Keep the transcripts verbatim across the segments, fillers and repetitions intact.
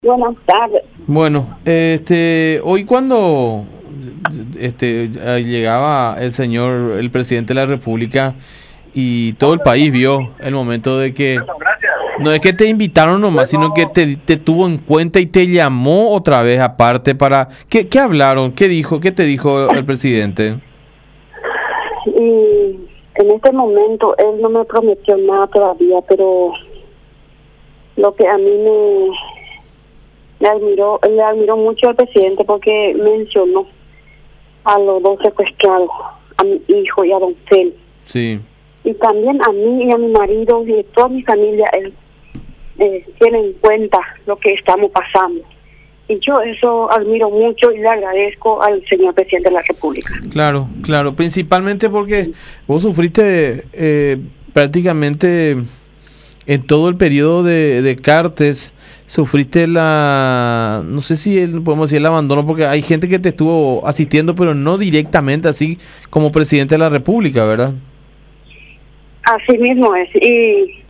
Buenas tardes. Bueno, este, hoy cuando este eh, llegaba el señor, el presidente de la República y todo el país vio el momento de que no es que te invitaron nomás, sino que te, te tuvo en cuenta y te llamó otra vez aparte para ¿qué, qué hablaron? ¿Qué dijo? ¿Qué te dijo el presidente? Y en este momento él no me prometió nada todavía, pero lo que a mí me, me admiró, le admiró mucho al presidente porque mencionó a los dos secuestrados, a mi hijo y a don Fel. Sí. Y también a mí y a mi marido y a toda mi familia, él eh, tiene en cuenta lo que estamos pasando. Y yo eso admiro mucho y le agradezco al señor presidente de la República. Claro, claro, principalmente porque vos sufriste eh, prácticamente en todo el periodo de, de Cartes, sufriste la, no sé si el, podemos decir el abandono, porque hay gente que te estuvo asistiendo, pero no directamente así como presidente de la República, ¿verdad? Así mismo es. Y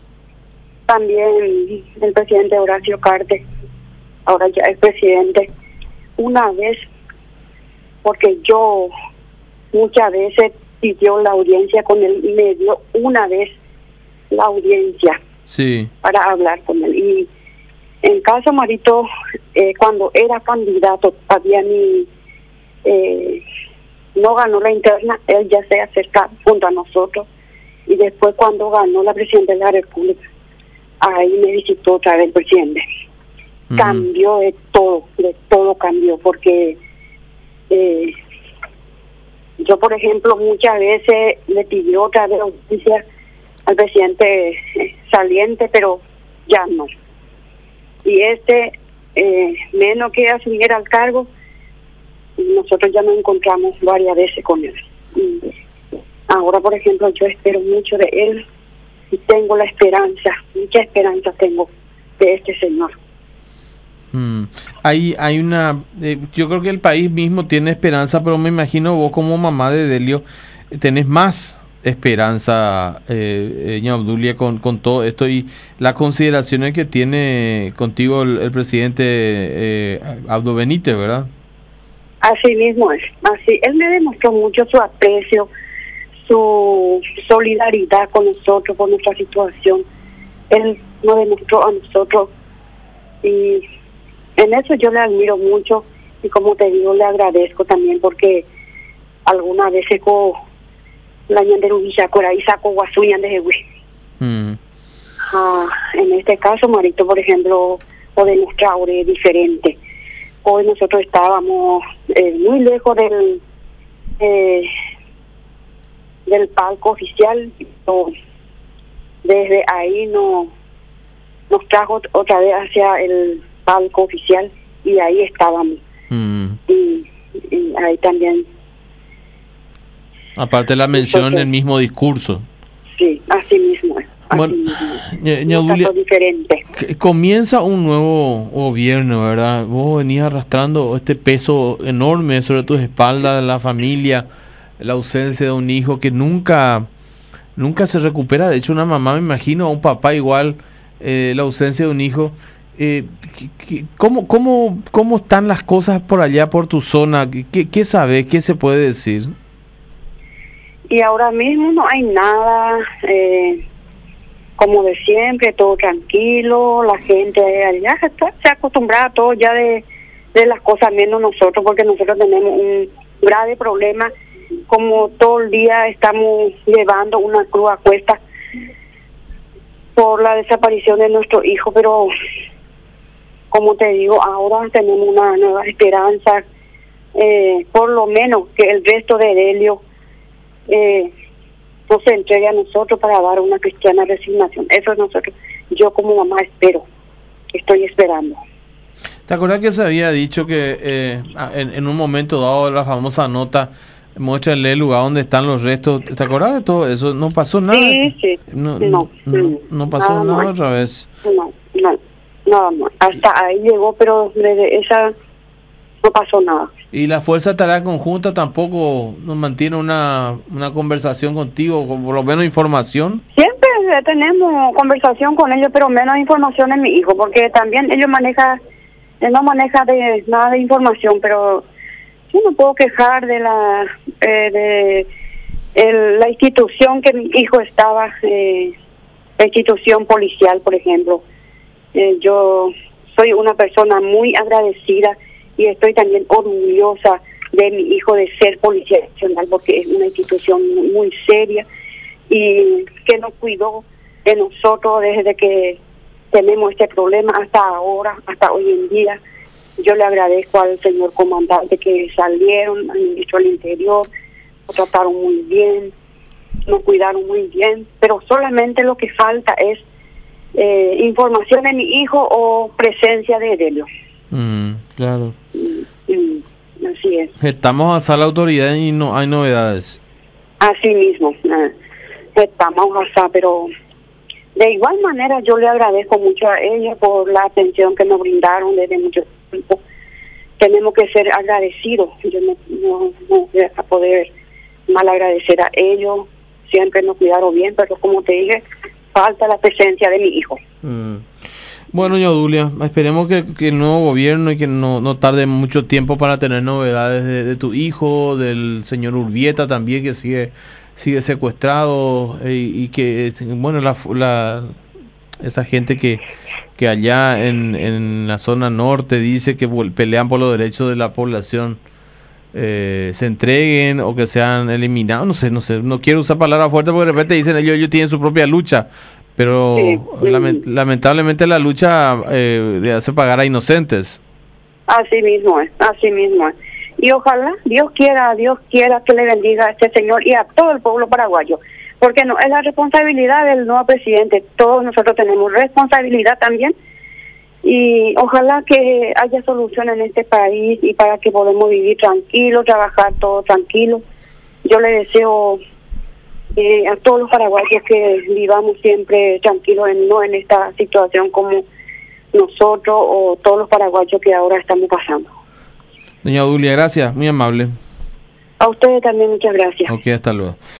también el presidente Horacio Cartes, ahora ya es presidente, una vez, porque yo muchas veces pidió la audiencia con él y me dio una vez la audiencia Sí. para hablar con él. Y en caso Marito, eh, cuando era candidato, todavía ni eh, no ganó la interna, él ya se acerca junto a nosotros. Y después cuando ganó la presidenta de la República, ahí me visitó otra vez el presidente. Mm. Cambió de todo, de todo cambió, porque eh, yo, por ejemplo, muchas veces le pidió otra vez audiencia al presidente eh, saliente, pero ya no. Y este, eh, menos que asumiera el cargo, nosotros ya nos encontramos varias veces con él. Y ahora, por ejemplo, yo espero mucho de él y tengo la esperanza, mucha esperanza tengo de este señor. Mm. Hay, hay una, eh, yo creo que el país mismo tiene esperanza, pero me imagino vos como mamá de Delio tenés más esperanza, eh, eh, Obdulia, con, con todo esto y las consideraciones que tiene contigo el, el presidente eh, Abdo Benítez, ¿verdad? Así mismo es, así, él me demostró mucho su aprecio, su solidaridad con nosotros, por nuestra situación. Él nos demostró a nosotros y en eso yo le admiro mucho y como te digo, le agradezco también porque algunas veces con la ñanderubilla por ahí saco guasuñan de Jehuí. Mm. Ah, en este caso, Marito, por ejemplo, o de nuestra hora es diferente. Hoy nosotros estábamos eh, muy lejos del eh, del palco oficial, no, desde ahí no, nos trajo otra vez hacia el palco oficial y ahí estábamos. Mm. Y, y ahí también. Aparte la mención en el mismo discurso. Sí, así mismo es. Bueno, Julia, diferente. Comienza un nuevo gobierno, ¿verdad? Vos venís arrastrando este peso enorme sobre tus espaldas, la familia, la ausencia de un hijo que nunca nunca se recupera. De hecho, una mamá, me imagino, un papá igual, eh, la ausencia de un hijo. Eh, ¿cómo, cómo, ¿Cómo están las cosas por allá, por tu zona? ¿Qué, qué sabes? ¿Qué se puede decir? Y ahora mismo no hay nada, eh, como de siempre, todo tranquilo, la gente allá está, se acostumbra a todo ya de, de las cosas, menos nosotros, porque nosotros tenemos un grave problema, como todo el día estamos llevando una cruz a cuesta por la desaparición de nuestro hijo, pero como te digo, ahora tenemos una nueva esperanza, eh, por lo menos que el resto de Delio eh, no se entregue a nosotros para dar una cristiana resignación. Eso es nosotros, yo como mamá espero, estoy esperando. ¿Te acuerdas que se había dicho que eh, en, en un momento dado la famosa nota, muéstrale el lugar donde están los restos? ¿Te acuerdas de todo eso? ¿No pasó nada? Sí, sí. No, no, no, no pasó nada, nada otra vez. No, no, nada más. Hasta ahí llegó, pero desde esa no pasó nada. ¿Y la Fuerza de Tarea Conjunta tampoco nos mantiene una, una conversación contigo, con por lo menos información? Siempre tenemos conversación con ellos, pero menos información en mi hijo, porque también ellos manejan él no maneja de nada de información, pero yo no puedo quejar de la eh, de el, la institución que mi hijo estaba, eh, la institución policial, por ejemplo. Eh, yo soy una persona muy agradecida y estoy también orgullosa de mi hijo de ser policía nacional, porque es una institución muy, muy seria y que nos cuidó de nosotros desde que tenemos este problema hasta ahora, hasta hoy en día. Yo le agradezco al señor comandante que salieron, al ministro del Interior, nos trataron muy bien, nos cuidaron muy bien, pero solamente lo que falta es eh, información de mi hijo o presencia de Delio. Mm, claro. Mm, mm, así es. Estamos a sala autoridad y no hay novedades. Así mismo. Eh, estamos a pero de igual manera yo le agradezco mucho a ella por la atención que nos brindaron desde mucho tiempo. Tenemos que ser agradecidos. Yo no, no, no voy a poder mal agradecer a ellos. Siempre nos cuidaron bien, pero como te dije, falta la presencia de mi hijo. Mm. Bueno, doña Dulia, esperemos que, que el nuevo gobierno y que no, no tarde mucho tiempo para tener novedades de, de tu hijo, del señor Urbieta también, que sigue sigue secuestrado, eh, y que, bueno, la, la esa gente que, que allá en, en la zona norte dice que pelean por los derechos de la población, eh, se entreguen o que sean eliminados. No sé, no sé, no quiero usar palabras fuertes porque de repente dicen ellos, ellos tienen su propia lucha, pero sí, sí. Lament, lamentablemente la lucha eh, de hace pagar a inocentes. Así mismo es, así mismo es. Y ojalá, Dios quiera, Dios quiera que le bendiga a este señor y a todo el pueblo paraguayo, porque no es la responsabilidad del nuevo presidente, todos nosotros tenemos responsabilidad también, y ojalá que haya solución en este país y para que podamos vivir tranquilos, trabajar todos tranquilos. Yo le deseo eh, a todos los paraguayos que vivamos siempre tranquilos, en, no en esta situación como nosotros o todos los paraguayos que ahora estamos pasando. Doña Dulia, gracias, muy amable. A ustedes también muchas gracias. Ok, hasta luego.